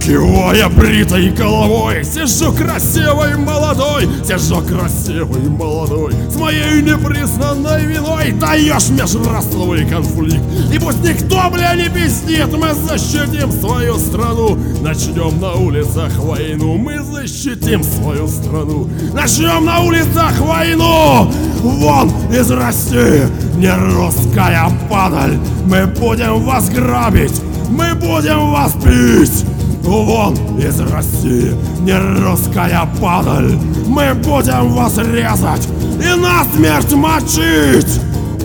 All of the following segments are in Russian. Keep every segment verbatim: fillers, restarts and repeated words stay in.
Кивая бритой головой, сижу красивый молодой, сижу красивый молодой, с моей непризнанной виной даешь межрасовый конфликт. И пусть никто, бля, не пиздит, мы защитим свою страну. Начнем на улицах войну, мы защитим свою страну. Начнем на улицах войну. Вон из России, не русская падаль, мы будем вас грабить, мы будем вас бить. Вон из России, не русская падаль, мы будем вас резать и насмерть мочить.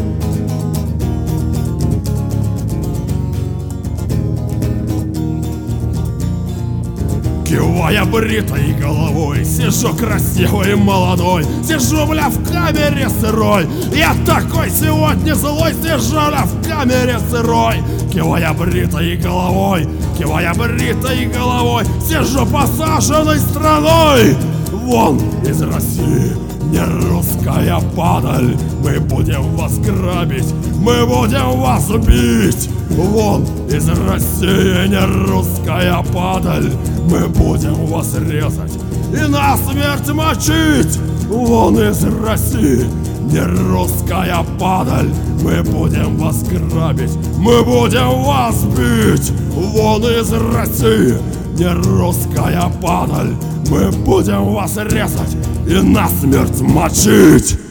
Кивая бритой головой, сижу красивый молодой, сижу, бля, в камере сырой. Я такой сегодня злой, сижу, бля, в камере сырой. Кивая бритой головой, кивая бритой головой, сижу посаженной страной. Вон из России, не русская падаль, мы будем вас грабить, мы будем вас бить. Вон из России, не русская падаль, мы будем вас резать и насмерть мочить. Вон из России, не русская падаль, мы будем вас грабить, мы будем вас бить. Вон из России, не русская падаль, мы будем вас резать и насмерть мочить.